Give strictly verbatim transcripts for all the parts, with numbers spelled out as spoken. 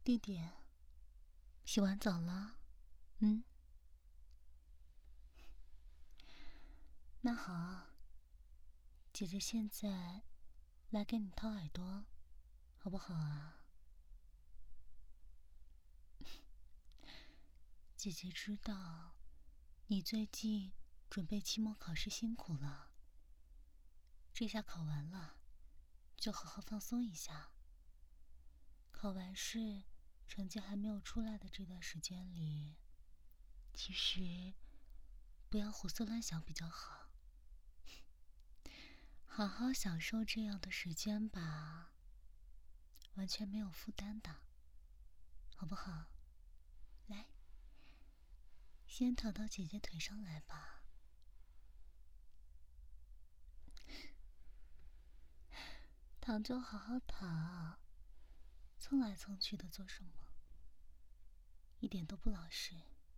弟弟，洗完澡了？嗯，那好，姐姐现在来给你掏耳朵，好不好啊？姐姐知道你最近准备期末考试辛苦了，这下考完了，就好好放松一下。考完试，成绩还没有出来的这段时间里，其实不要胡思乱想比较好，好好享受这样的时间吧，完全没有负担的，好不好？来，先躺到姐姐腿上来吧。躺就好好躺，蹭来蹭去的做什么？一点都不老实。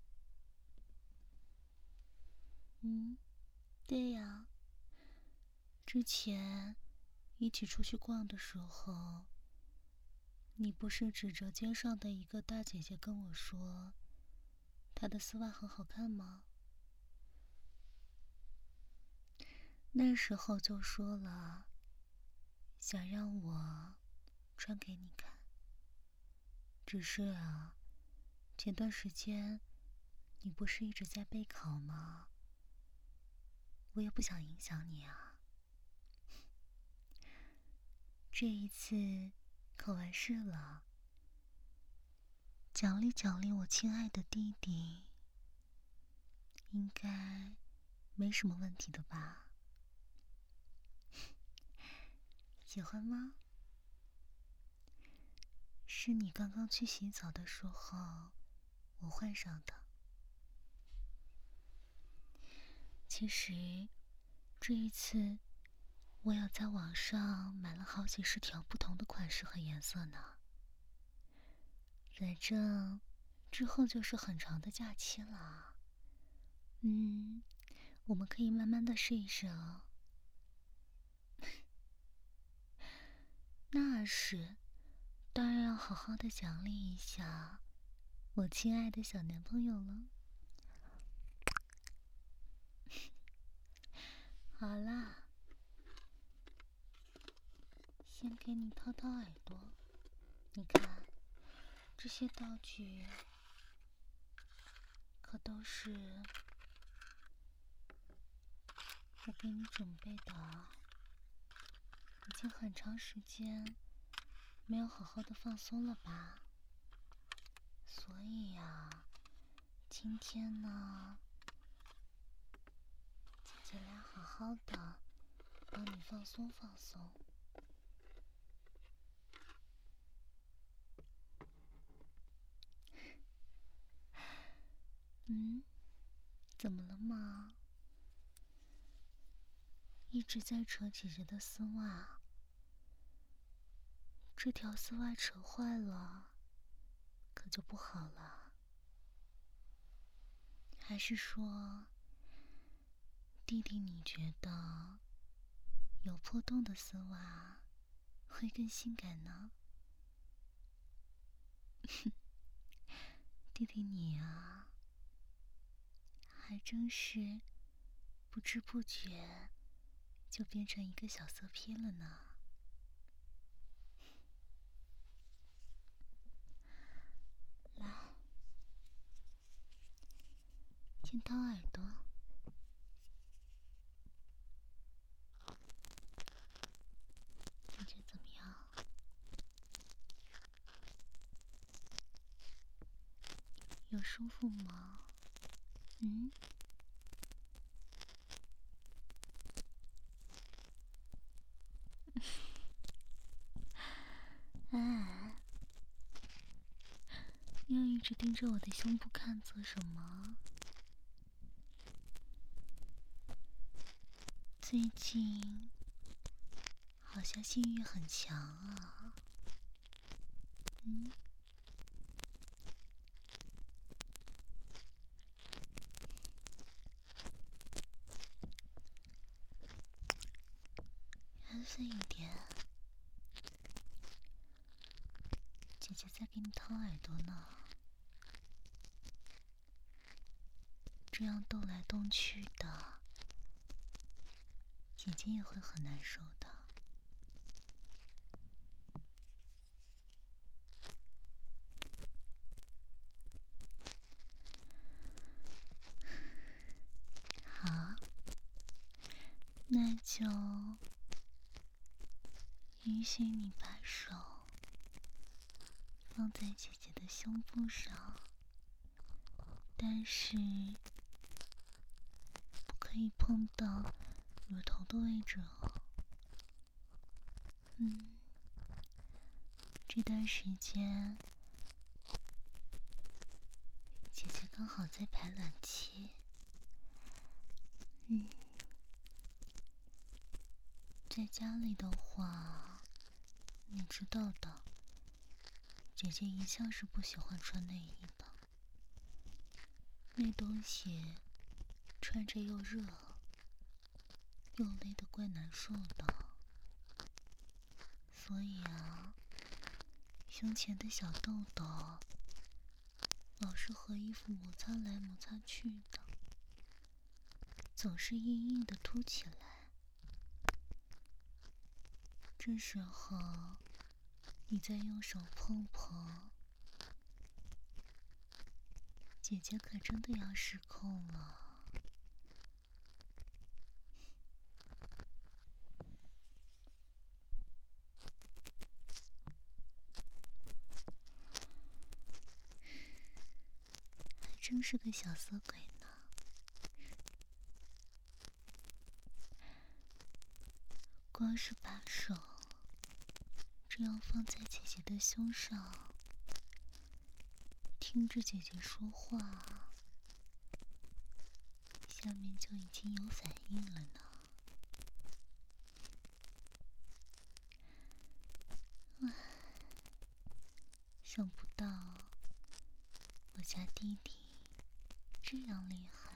嗯，对呀。之前一起出去逛的时候，你不是指着街上的一个大姐姐跟我说，她的丝袜很好看吗？那时候就说了，想让我穿给你看。只是啊，前段时间你不是一直在备考吗？我也不想影响你啊。这一次考完试了，奖励奖励我亲爱的弟弟，应该没什么问题的吧？喜欢吗？是你刚刚去洗澡的时候我换上的。其实这一次我有在网上买了好几十条不同的款式和颜色呢。反正之后就是很长的假期了，嗯，我们可以慢慢的试一试哦。那是，当然要好好的奖励一下我亲爱的小男朋友了。好啦，先给你掏掏耳朵，你看，这些道具可都是我给你准备的，已经很长时间没有好好的放松了吧？所以呀，今天呢，姐姐来好好的帮你放松放松。嗯，怎么了嘛？一直在扯姐姐的丝袜，这条丝袜扯坏了，可就不好了。还是说，弟弟你觉得有破洞的丝袜会更性感呢？弟弟你啊，还真是不知不觉就变成一个小色批了呢。来，先掏耳朵，感觉怎么样？有舒服吗？嗯？哎，你要一直盯着我的胸部看做什么？最近好像性欲很强啊。嗯？安分一点，姐姐在给你掏耳朵呢，这样动来动去的，姐姐也会很难受的。好，那就允许你把手放在姐姐的胸部上，但是不可以碰到乳头的位置哦。嗯，这段时间姐姐刚好在排卵期，嗯，在家里的话，你知道的，姐姐一向是不喜欢穿内衣的，那东西穿着又热又勒得怪难受的，所以啊，胸前的小痘痘老是和衣服摩擦来摩擦去的，总是硬硬的凸起来。这时候你再用手碰碰，姐姐可真的要失控了。还真是个小色鬼呢。光是把手这样放在姐姐的胸上，听着姐姐说话，下面就已经有反应了呢。唉，想不到我家弟弟这样厉害。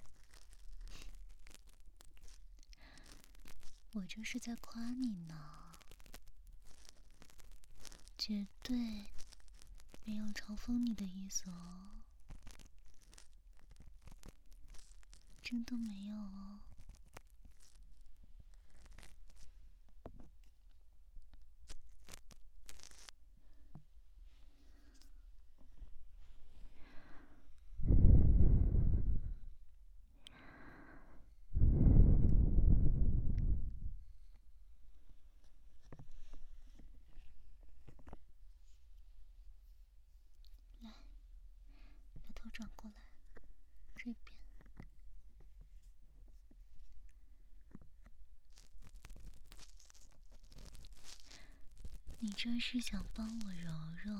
我这是在夸你呢，绝对没有嘲讽你的意思哦，真的没有哦。来，把头转过来，这边。你这是想帮我揉揉？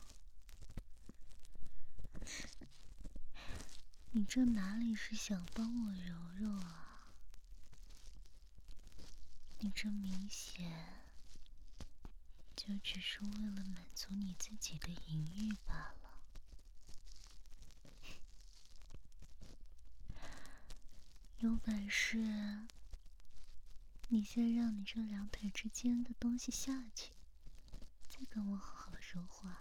你这哪里是想帮我揉揉啊？你这明显就只是为了满足你自己的淫欲罢了。有本事，你先让你这两腿之间的东西下去，再跟我好好说话。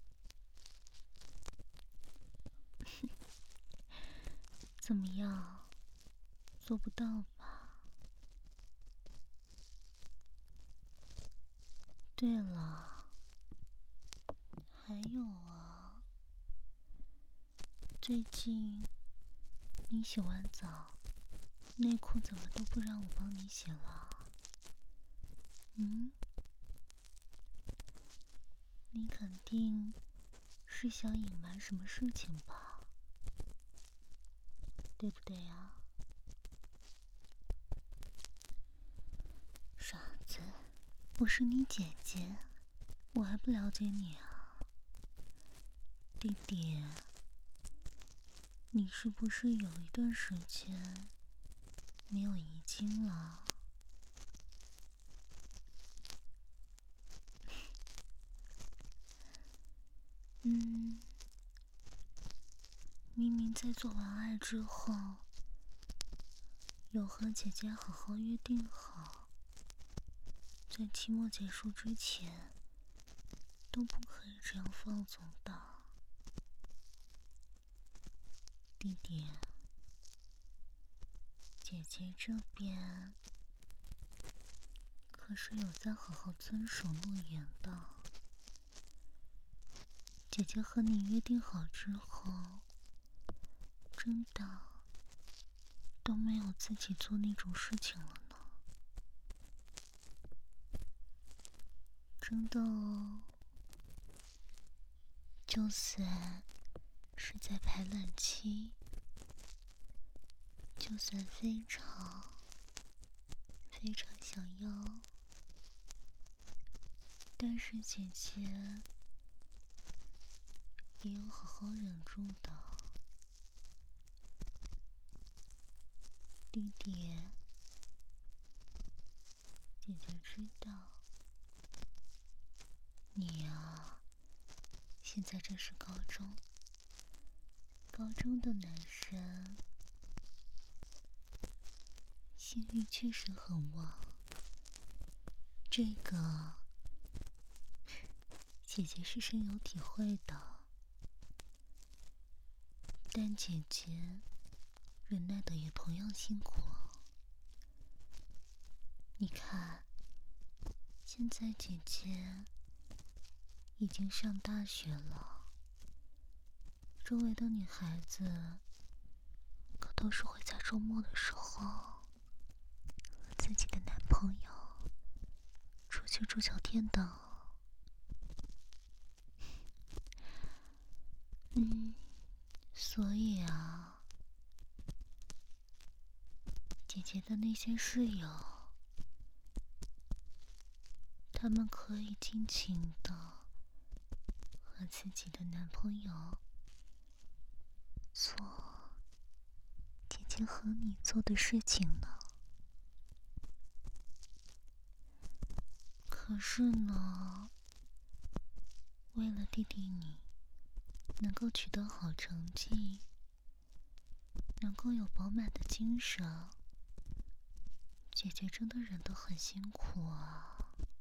怎么样？做不到吧？对了，还有啊，最近你洗完澡，内裤怎么都不让我帮你洗了？嗯？你肯定是想隐瞒什么事情吧？对不对呀？傻子，我是你姐姐，我还不了解你啊。弟弟，你是不是有一段时间没有遗精了？嗯，明明在做完爱之后，有和姐姐好好约定好，在期末结束之前都不可以这样放纵的。弟弟，姐姐这边可是有在好好遵守诺言的。姐姐和你约定好之后，真的都没有自己做那种事情了呢。真的哦。就算是在排卵期，就算非常非常想要，但是姐姐也有好好忍住的。弟弟，姐姐知道你啊，现在正是高中，高中的男生性欲确实很旺，这个姐姐是深有体会的。但姐姐忍耐的也同样辛苦。你看，现在姐姐已经上大学了，周围的女孩子可都是会在周末的时候和自己的男朋友出去住酒店的。嗯，所以啊，姐姐的那些室友，他们可以尽情的和自己的男朋友做姐姐和你做的事情呢。可是呢，为了弟弟你能够取得好成绩，能够有饱满的精神，姐姐真的忍得很辛苦啊。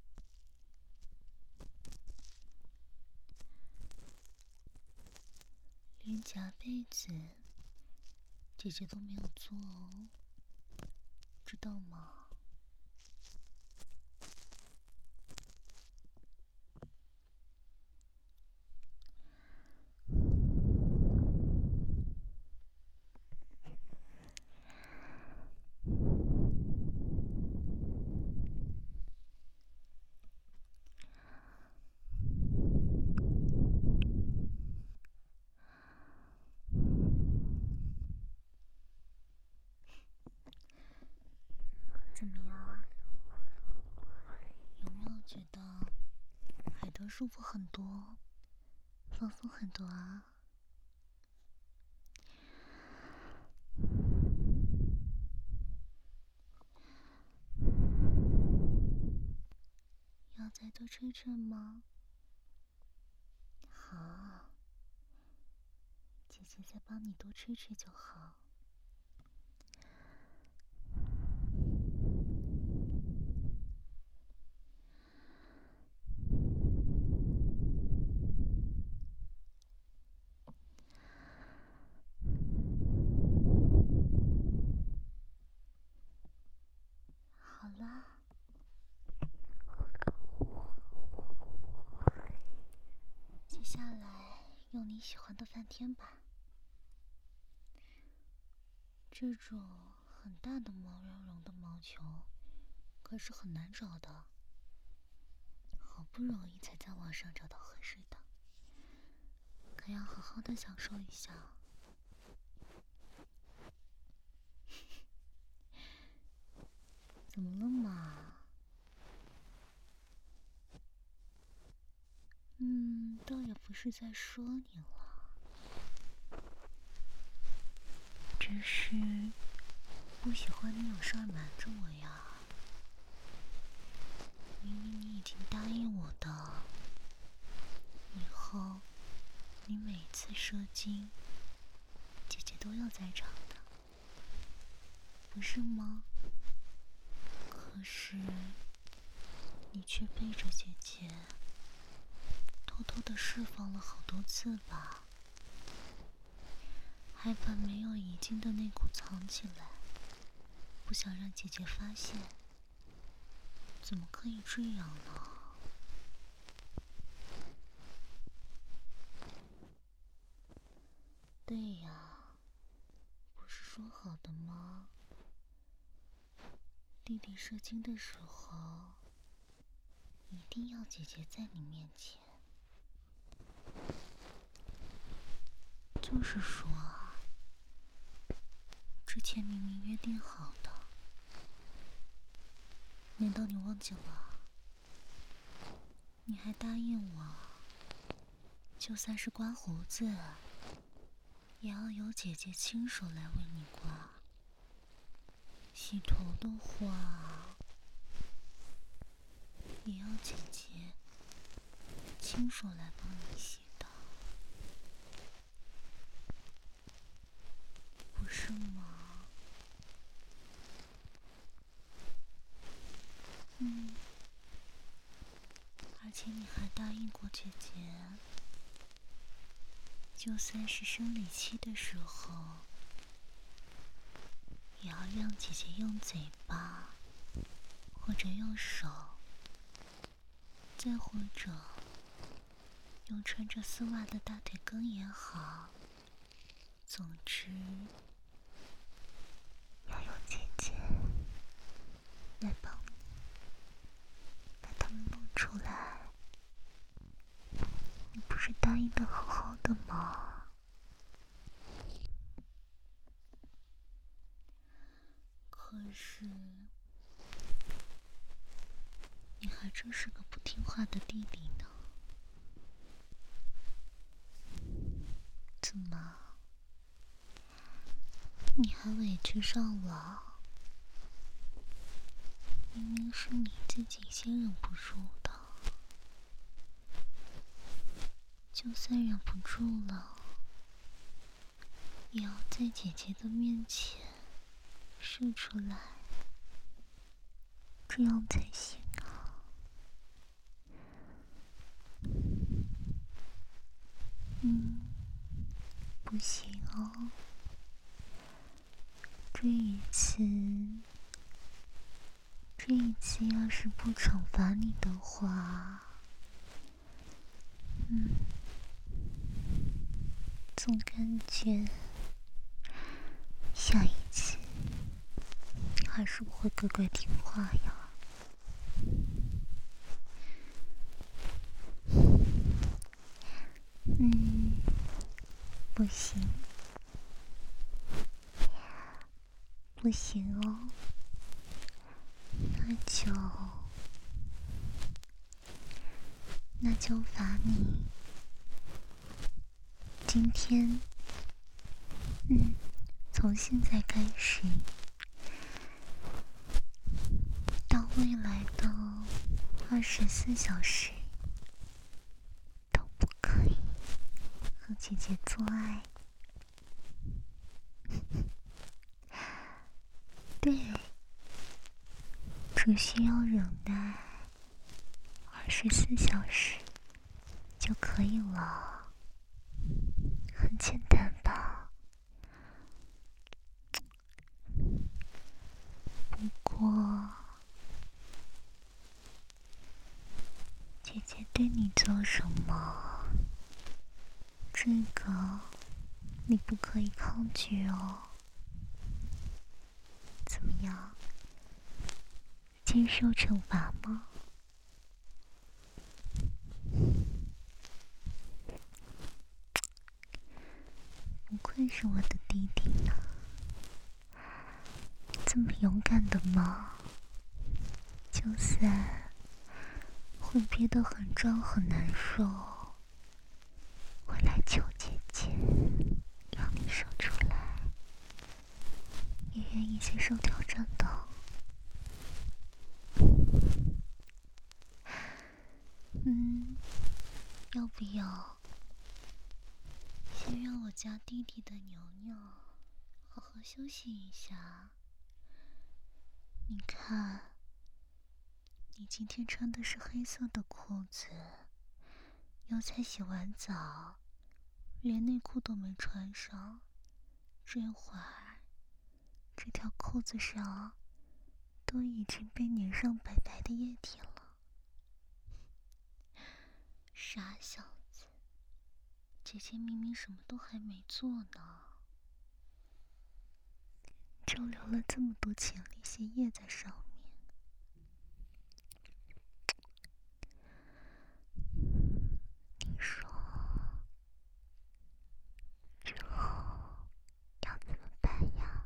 连夹被子姐姐都没有做哦，知道吗？怎么样啊？有没有觉得海德舒服很多，放松很多啊？要再多吹吹吗？好，姐姐再帮你多吹吹就好。好了，接下来用你喜欢的饭添吧。这种很大的毛茸茸的毛球可是很难找的，好不容易才在网上找到合适的，可要好好的享受一下。怎么了嘛？嗯，倒也不是在说你了，只是不喜欢你有事儿瞒着我呀。明明你已经答应我的，以后你每次射精，姐姐都要在场的，不是吗？可是你却背着姐姐偷偷的释放了好多次吧，还把没有遗精的内裤藏起来，不想让姐姐发现。怎么可以这样呢？对呀，不是说好的吗？弟弟射精的时候，一定要姐姐在你面前。就是说啊，之前明明约定好的，难道你忘记了？你还答应我，就算是刮胡子，也要由姐姐亲手来为你刮。洗头的话，也要姐姐亲手来帮你洗的，不是吗？嗯，而且你还答应过姐姐，就算是生理期的时候，也要让姐姐用嘴巴，或者用手，再或者用穿着丝袜的大腿根也好，总之要有姐姐来帮你把它们弄出来。你不是答应的好好的吗？可是你还真是个不听话的弟弟呢。怎么，你还委屈上了？明明是你自己先忍不住的，就算忍不住了，也要在姐姐的面前射出来，这样才行啊。嗯，不行哦，这一次，这一次要是不惩罚你的话，嗯，总感觉下一次你还是不会乖乖听话呀。嗯，不行，不行哦，那就那就罚你今天，嗯，从现在开始到未来的二十四小时都不可以和姐姐做爱。对，只需要忍耐二十四小时就可以了，很简单吧？不过，姐姐对你做什么，这个你不可以抗拒哦。怎么样？接受惩罚吗？不愧是我的弟弟呢，这么勇敢的吗？就算会憋得很胀很难受，我来求姐姐，让你射出来，也愿意接受挑战的。嗯，要不要先让我家弟弟的牛牛好好休息一下？你看，你今天穿的是黑色的裤子， 又才洗完澡，连内裤都没穿上，这会儿这条扣子上都已经被粘上白白的液体了。傻小子，姐姐明明什么都还没做呢，就流了这么多前列腺液在上面。你说之后要怎么办呀？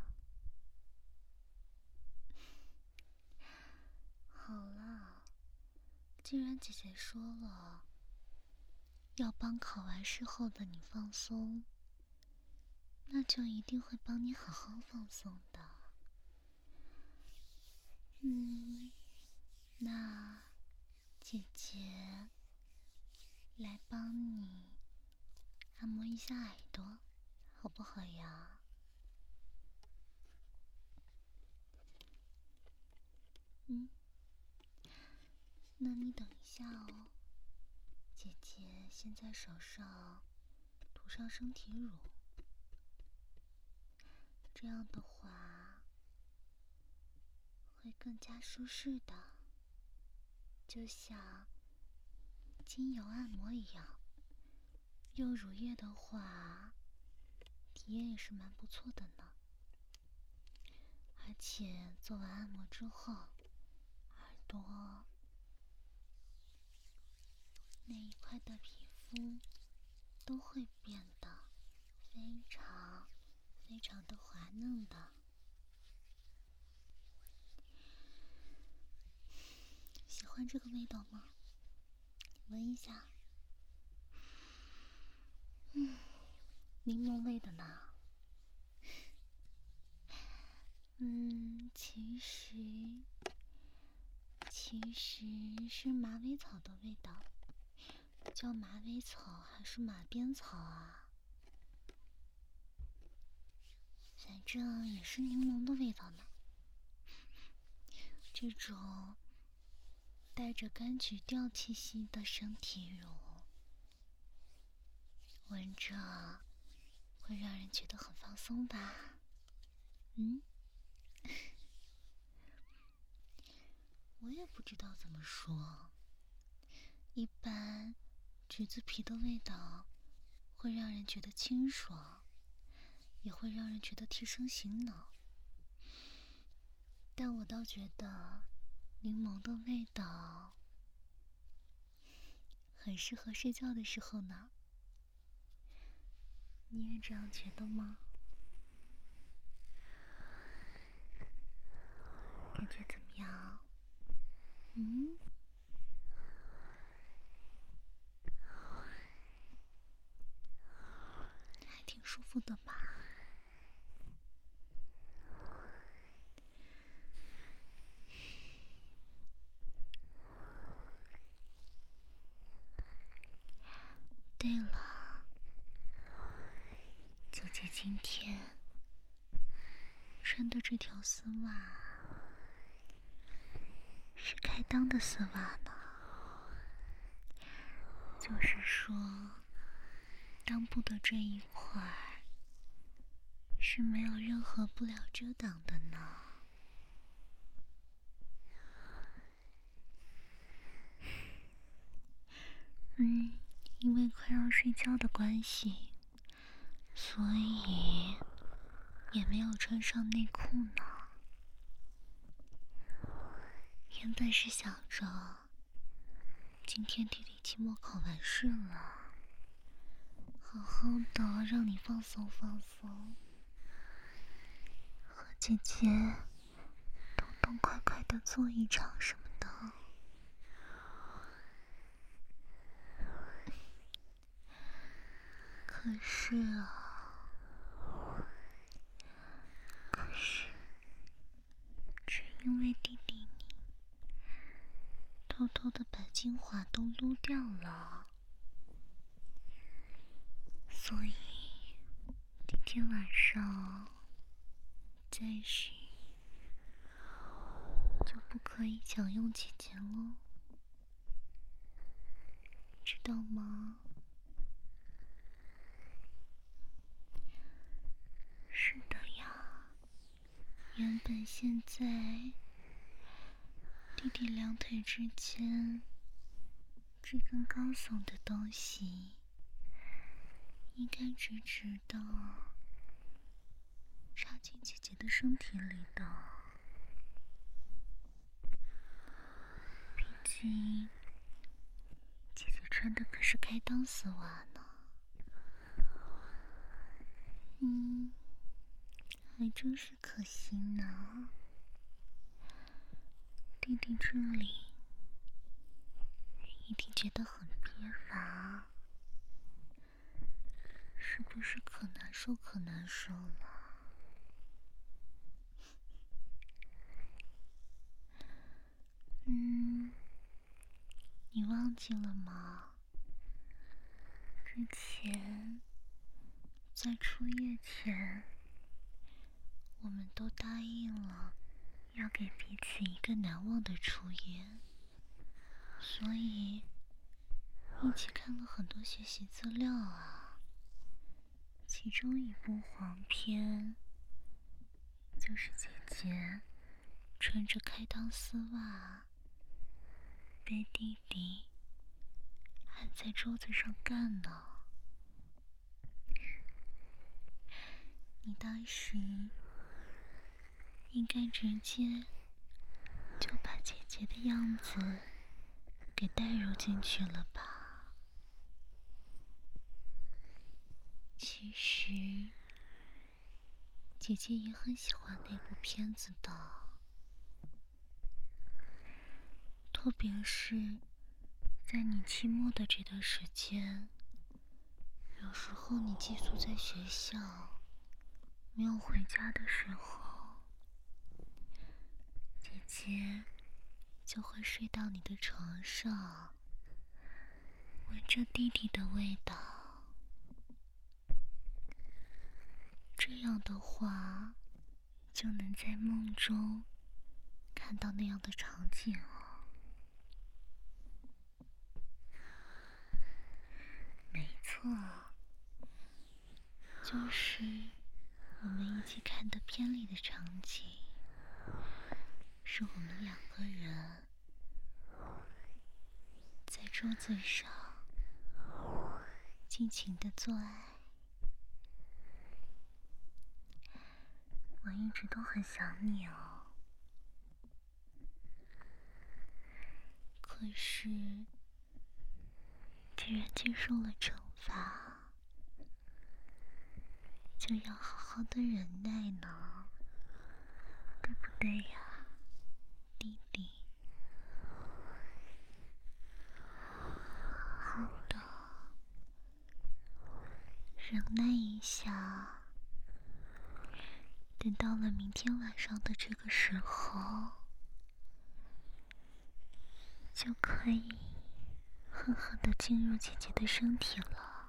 好了，既然姐姐说了要帮考完试后的你放松，那就一定会帮你好好放松的。嗯，那姐姐来帮你按摩一下耳朵，好不好呀？嗯，那你等一下哦，姐姐先在手上涂上身体乳，这样的话会更加舒适的，就像精油按摩一样。用乳液的话，体验也是蛮不错的呢。而且做完按摩之后，耳朵那一块的皮肤都会变得非常非常的滑嫩的。喜欢这个味道吗？闻一下。嗯，柠檬味的呢。嗯，其实其实是马尾草的味道，叫马尾草还是马鞭草啊？反正也是柠檬的味道呢。这种带着柑橘调气息的身体乳，闻着会让人觉得很放松吧？嗯，我也不知道怎么说。一般橘子皮的味道会让人觉得清爽，也会让人觉得提神醒脑，但我倒觉得柠檬的味道很适合睡觉的时候呢。你也这样觉得吗？感觉怎么样？嗯，还挺舒服的吧？对了，姐姐今天穿的这条丝袜是开裆的丝袜呢，就是说裆部的这一块是没有任何布料遮挡的呢。嗯，因为快要睡觉的关系，所以也没有穿上内裤呢。原本是想着今天弟弟期末考完试了，好好的让你放松放松，和姐姐痛痛快快的做一场什么的。可是啊，可是只因为弟弟你偷偷的把精华都撸掉了，所以今天晚上再洗就不可以享用姐姐喽。 知道吗？是的呀，原本现在弟弟两腿之间这根高耸的东西应该直直的插进姐姐的身体里的，毕竟姐姐穿的可是开裆丝袜呢。嗯，还真是可惜呢。弟弟这里一定觉得很憋乏，是不是可难受可难受了？嗯，你忘记了吗？之前在出夜前，我们都答应了要给彼此一个难忘的初夜，所以一起看了很多学习资料啊。其中一部黄片就是姐姐穿着开裆丝袜被弟弟按在桌子上干呢。你当时应该直接就把姐姐的样子给带入进去了吧？其实姐姐也很喜欢那部片子的，特别是在你期末的这段时间，有时候你寄宿在学校没有回家的时候，姐姐就会睡到你的床上，闻着弟弟的味道。这样的话，就能在梦中看到那样的场景哦。没错，就是我们一起看的片里的场景，是我们两个人在桌子上尽情的做爱。我一直都很想你哦，可是既然接受了惩罚，就要好好的忍耐呢，对不对呀，弟弟？好的，忍耐一下，等到了明天晚上的这个时候，就可以狠狠地进入姐姐的身体了。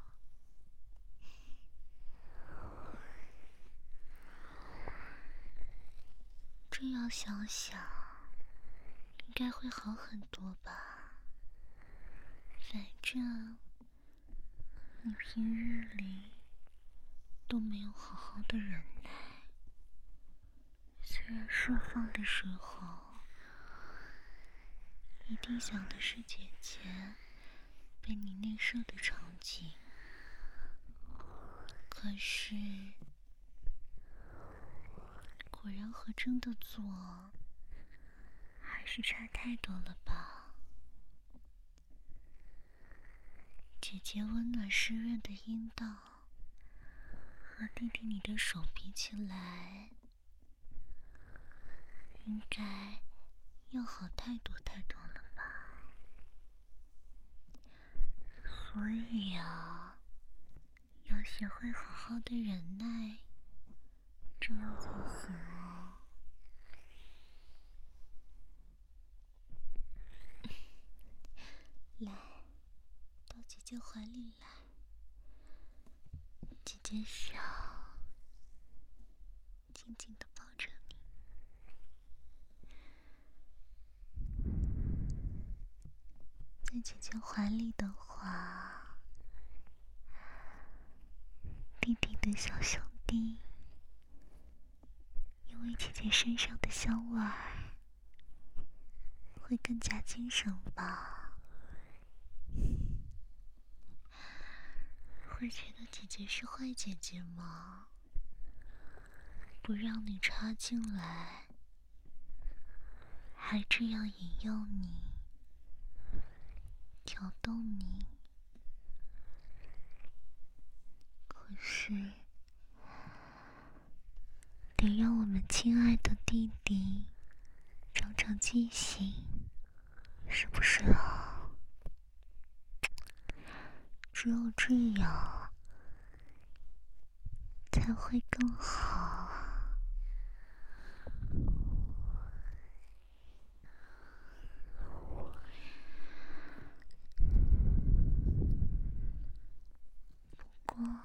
这样想想，应该会好很多吧。反正你平日里都没有好好的忍耐，虽然释放的时候一定想的是姐姐被你内射的场景，可是果然和真的做还是差太多了吧。姐姐温暖湿润的阴道和弟弟你的手比起来，应该要好太多太多了吧。所以啊，要学会好好的忍耐，这样才行哦。来，到姐姐怀里来，姐姐想紧紧地抱着你。在姐姐怀里的话， 的小兄弟，因为姐姐身上的香味儿，会更加精神吧？会觉得姐姐是坏姐姐吗？不让你插进来，还这样引诱你，挑逗你。可是，得让我们亲爱的弟弟长长记性，是不是啊？只有这样，才会更好啊。不过，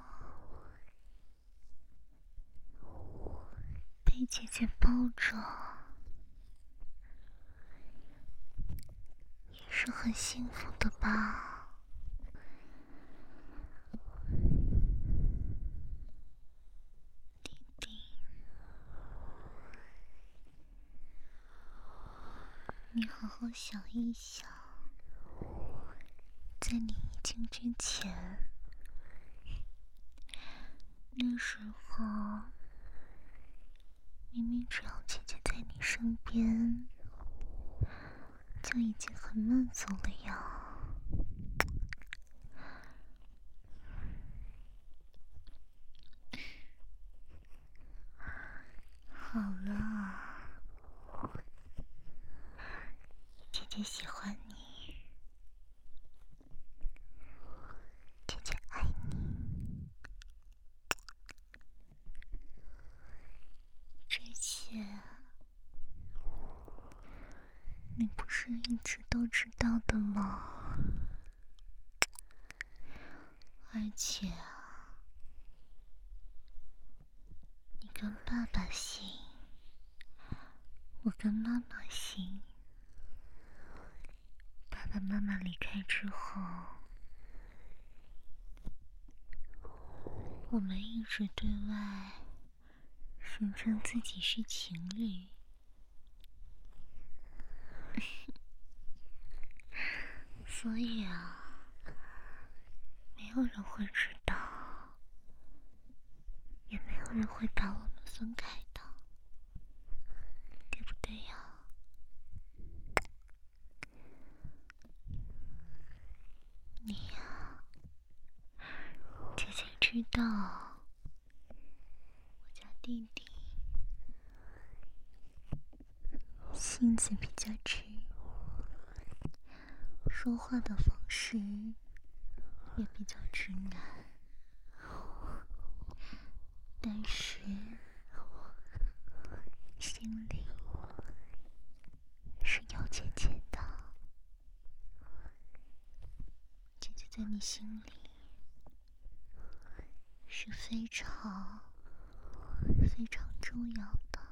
被姐姐抱着也是很幸福的吧？弟弟，你好好想一想，在你移情之前，那时候明明只要姐姐在你身边，就已经很满足了呀。好了，姐姐喜欢你，姐姐爱你，这些你不是一直都知道的吗？而且啊，你跟爸爸姓，我跟妈妈姓。爸爸妈妈离开之后，我们一直对外声称自己是情侣。所以啊，没有人会知道，也没有人会把我们分开的，对不对呀？你呀，姐姐知道，我家弟弟性子比较直，说话的方式也比较直男，但是心里是有姐姐的。姐姐在你心里是非常非常重要的，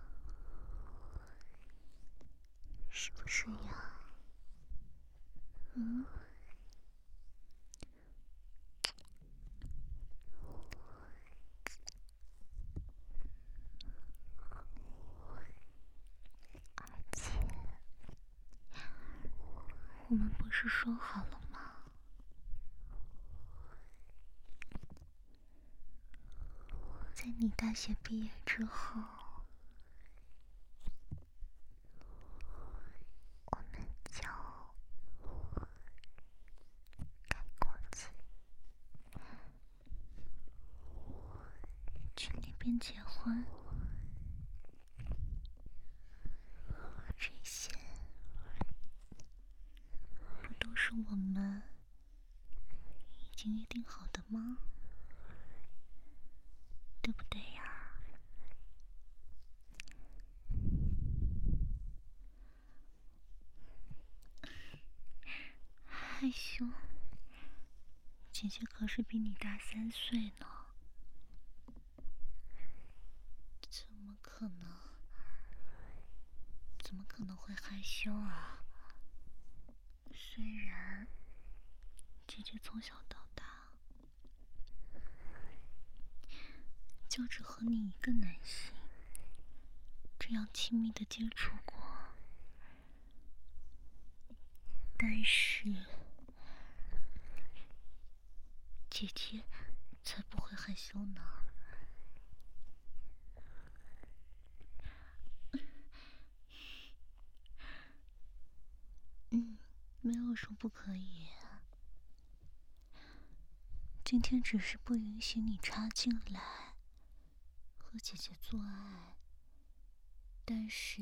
是不是呀？嗯？而且我们不是说好了吗？在你大学毕业之后，我们就改国籍，去那边结婚。这些不都是我们已经约定好的吗？对不对呀？害羞，姐姐可是比你大三岁呢，怎么可能？怎么可能会害羞啊？虽然姐姐从小到大就只和你一个男性这样亲密的接触过，但是姐姐才不会害羞呢。嗯，没有说不可以。今天只是不允许你插进来和姐姐做爱，但是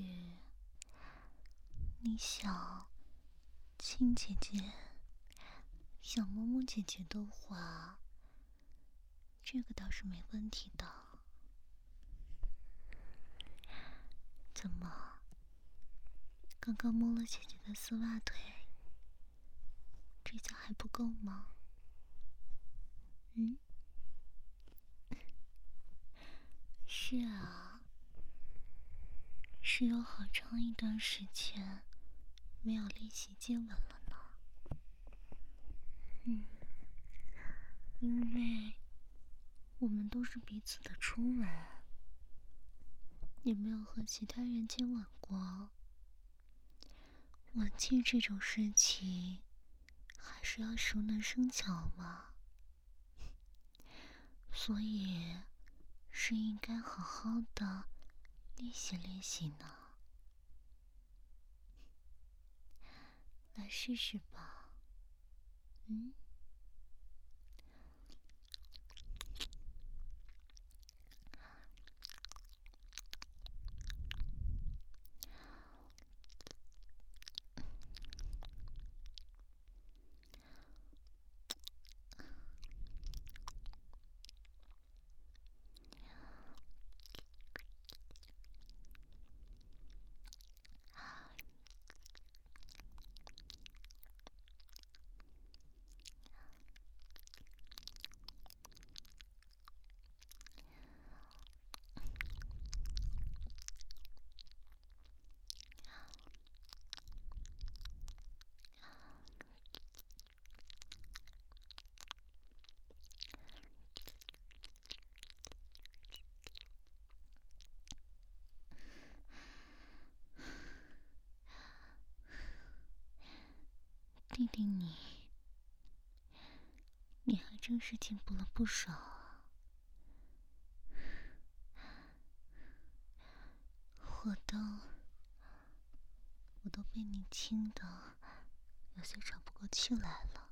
你想亲姐姐，想摸摸姐姐的话，这个倒是没问题的。怎么，刚刚摸了姐姐的丝袜腿，这下还不够吗？嗯，是啊，是有好长一段时间没有练习接吻了呢。嗯，因为我们都是彼此的初吻，也没有和其他人接吻过。吻技这种事情，还是要熟能生巧嘛，所以是应该好好的练习练习呢。来试试吧。嗯。弟弟你，你还真是进步了不少啊！我都，我都被你亲的有些喘不过气来了。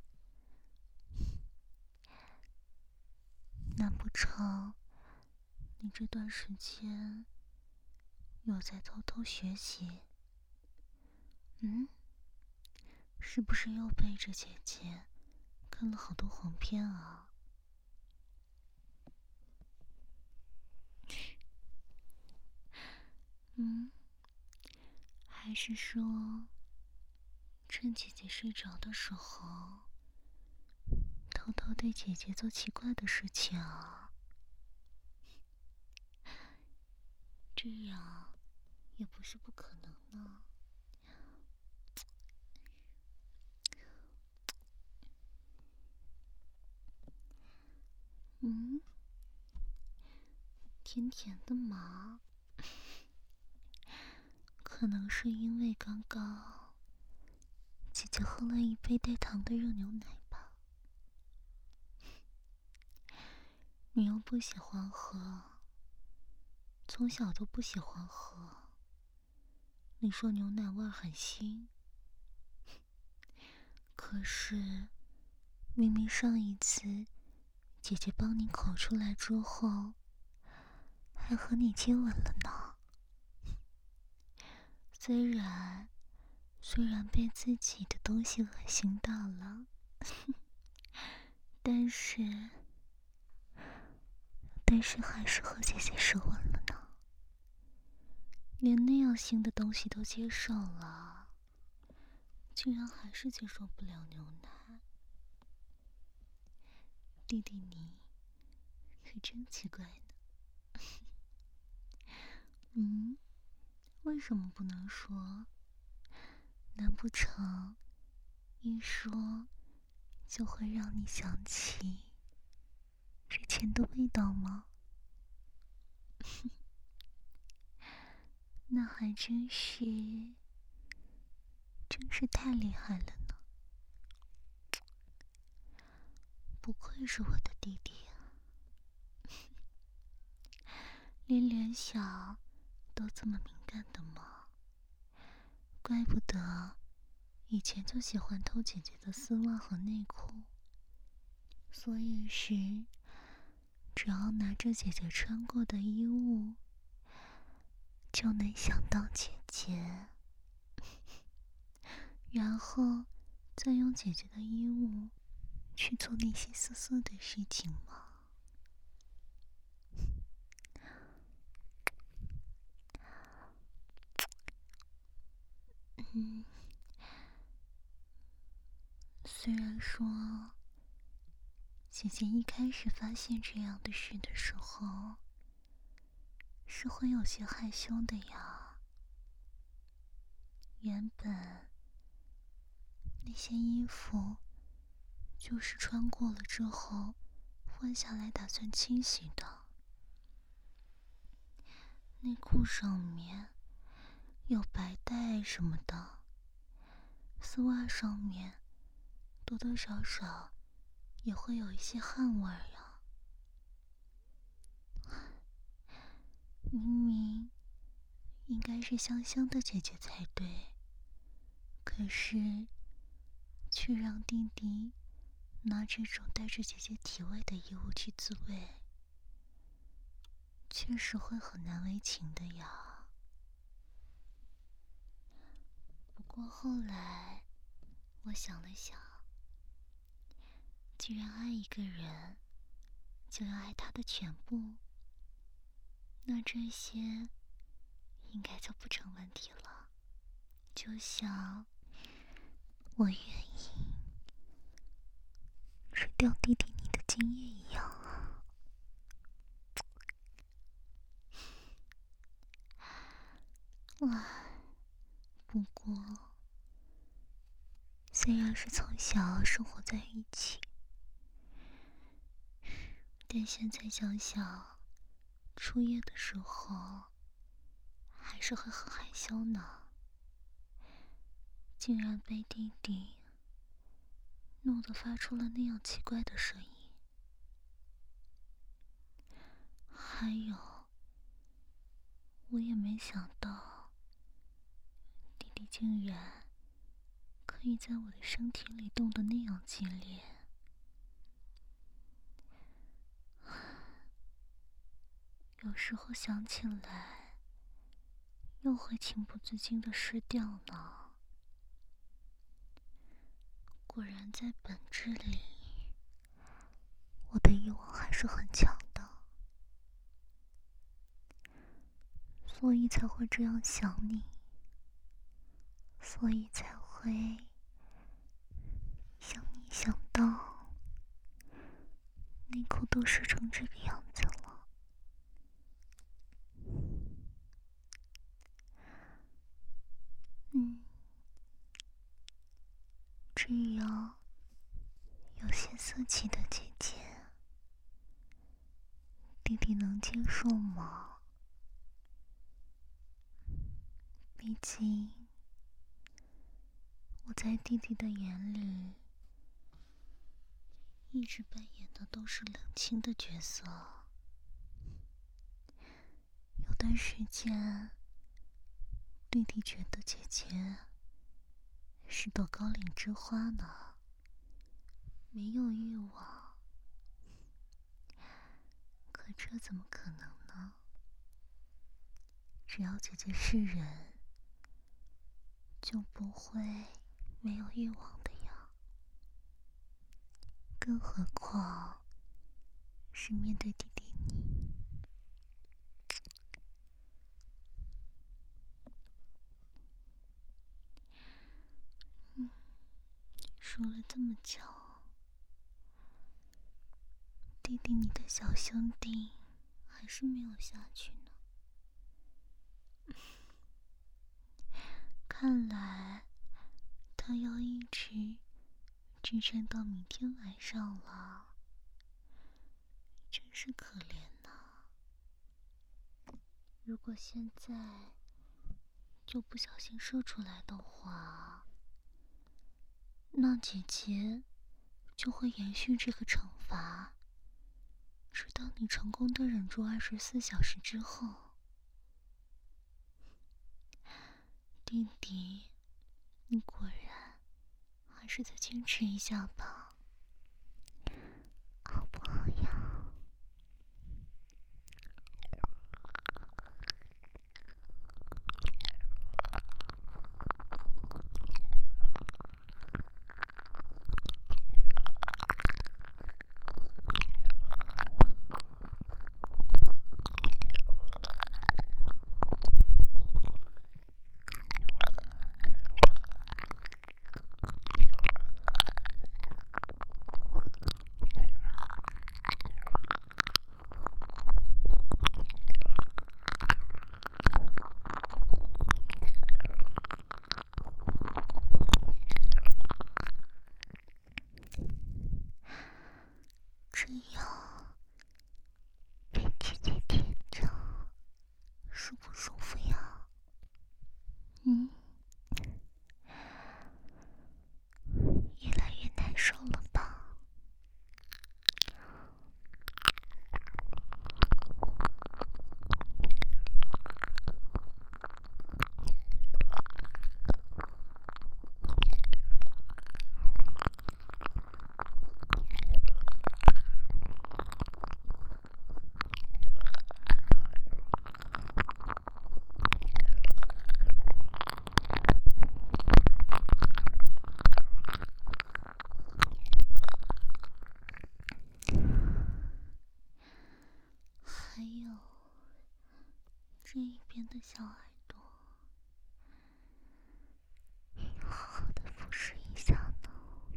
难不成你这段时间有在偷偷学习？嗯？是不是又背着姐姐看了好多黄片啊？嗯？还是说，趁姐姐睡着的时候，偷偷对姐姐做奇怪的事情啊？这样也不是不可能呢。嗯，甜甜的嘛，可能是因为刚刚姐姐喝了一杯带糖的热牛奶吧。你又不喜欢喝，从小都不喜欢喝。你说牛奶味很腥，可是明明上一次姐姐帮你口出来之后，还和你接吻了呢。虽然虽然被自己的东西恶心到了，但是但是还是和姐姐舌吻了呢。连那样腥的东西都接受了，竟然还是接受不了牛奶。弟弟你可真奇怪呢。嗯，为什么不能说？难不成一说就会让你想起之前的味道吗？ 那还真是，真是太厉害了呢！不愧是我的弟弟啊，连脸小都这么敏感的吗？怪不得以前就喜欢偷姐姐的丝袜和内裤，所以时只要拿着姐姐穿过的衣物，就能想到姐姐，然后再用姐姐的衣物去做那些色色的事情吗？嗯，虽然说姐姐一开始发现这样的事的时候是会有些害羞的呀，原本那些衣服就是穿过了之后换下来打算清洗的，内裤上面有白带什么的，丝袜上面多多少少也会有一些汗味儿呀。明明应该是香香的姐姐才对，可是却让弟弟拿这种带着姐姐体味的衣物去自慰，确实会很难为情的呀。不过后来我想了想，既然爱一个人就要爱他的全部，那这些应该就不成问题了。就像我愿意吃掉弟弟你的精液一样啊。哇，不过虽然是从小生活在一起，但现在想想，初夜的时候还是会很害羞呢。竟然被弟弟弄得发出了那样奇怪的声音。还有，我也没想到弟弟竟然可以在我的身体里动得那样激烈。有时候想起来又会情不自禁地失掉呢。果然在本质里，我的欲望还是很强的，所以才会这样想你，所以才会想你想到内裤都湿成这个样子了。嗯，这样有些色气的姐姐，弟弟能接受吗？毕竟我在弟弟的眼里一直扮演的都是冷清的角色。有段时间弟弟觉得姐姐是朵高岭之花呢，没有欲望。可这怎么可能呢？只要姐姐是人，就不会没有欲望的呀。更何况是面对弟弟你。嗯，说了这么久，弟弟你的小兄弟还是没有下去呢。看来他要一直支撑到明天晚上了，真是可怜呐。如果现在就不小心射出来的话，那姐姐就会延续这个惩罚，直到你成功的忍住二十四小时之后。弟弟，你果然还是再坚持一下吧，好不好呀？这样被姐姐舔着，舒不舒服呀？嗯，越来越难受了吧？还有这一边的小耳朵，要好好的服侍一下呢。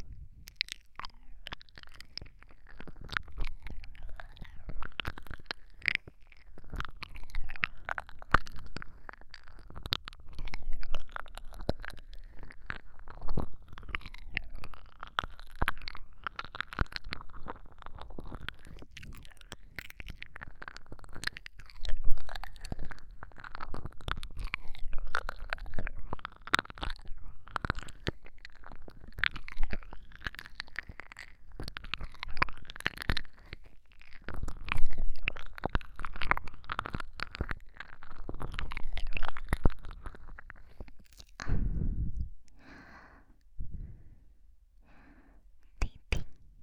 弟弟，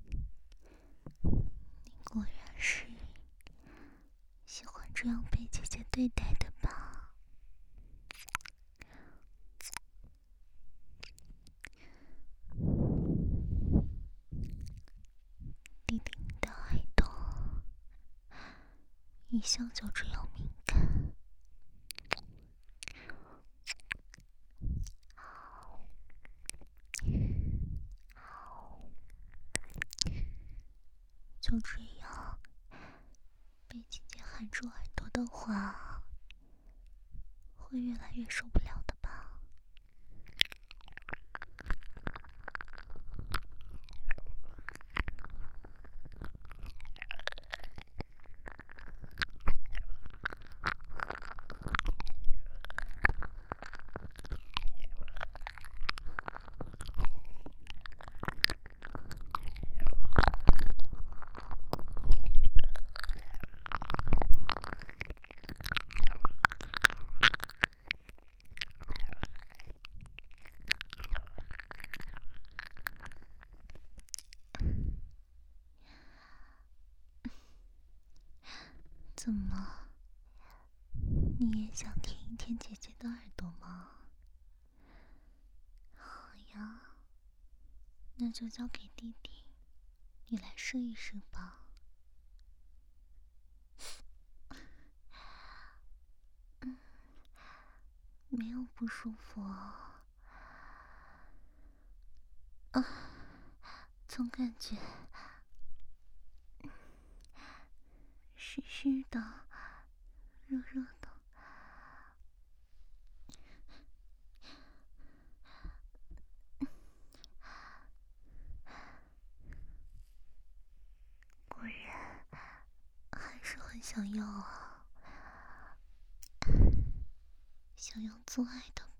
你果然是喜欢这样被姐姐对待的吧？弟弟，你的耳朵一向就这样敏感，就这样被姐姐含住耳朵的话，会越来越受不了的吧？怎么，你也想舔一舔姐姐的耳朵吗？好呀，那就交给弟弟，你来试一试吧。嗯，没有不舒服啊，啊，总感觉湿湿的，热热的。果然还是很想要啊，想想要做爱的